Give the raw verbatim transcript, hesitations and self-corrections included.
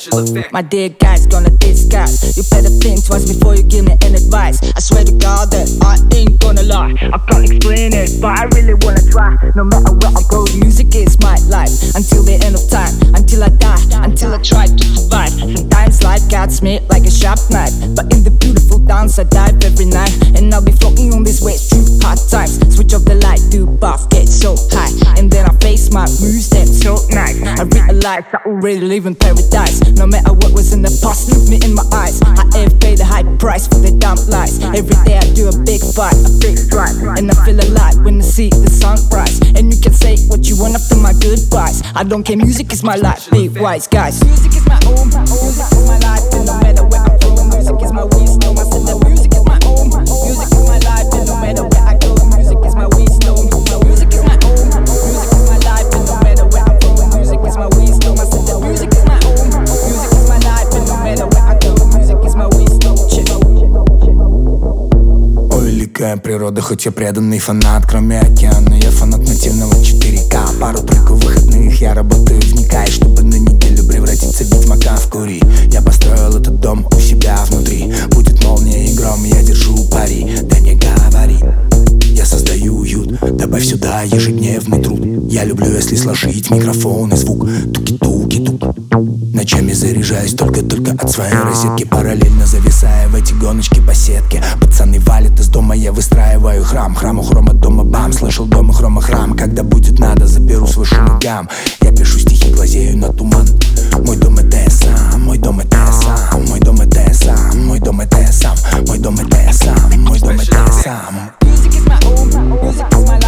special effect. My dear guys, gonna discuss. You better think twice before you give me any advice. I swear to God that I ain't gonna lie. I can't explain it, but I really wanna try. No matter where I go, music is my life. Until the end of time, until I die, until I try to survive. Sometimes life cuts me like a sharp knife, but in the beautiful dance I dive every night. And I'll be floating on this wave through hard times. Switch off the light, do buff, get so high. And then I face my moves, that's so nice. I realize I already live in paradise. No matter what was in the past, look me in my eyes. I have paid a high price for the dumb lies. Every day I do a big fight, a big stride. And I feel alive when I see the sunrise. And you can say what you want after my goodbyes. I don't care, music is my life, be wise guys. Music is my own, music is my life. And no matter where I'm from, music is my wisdom. I said that music is my own, music is my life. And no matter where I go, music is my wisdom. Music is my own, music is my life. And no matter where I'm from, music is my wisdom. I said that music is my own, music is my life. And no matter where I go, music is my wisdom. О, великая природа, хоть я преданный фанат. Кроме океана, я фанат нативного четыре ка. Пару только выходных я работаю, вникай, чтобы на неделю превратиться в ведьмака в кури. Я построил этот дом у себя внутри. Будет молния и гром, я держу пари. Да не говори, я создаю уют. Добавь сюда ежедневный труд. Я люблю, если сложить микрофон и звук. Туки-туки-тук. Ночами заряжаюсь только-только от своей розетки, параллельно зависая в эти гоночки по сетке. Пацаны валят из дома, я выстраиваю храм. Храму хрома дома бам, слышал дома хрома храм. Когда будет надо, заберу свой шум и гам. Я пишу стихи, глазею на туман. Мой дом это я сам, мой дом это я сам. Мой дом это я сам, мой дом это я сам. Мой дом это я сам, мой дом это я сам. Music is my own, music is my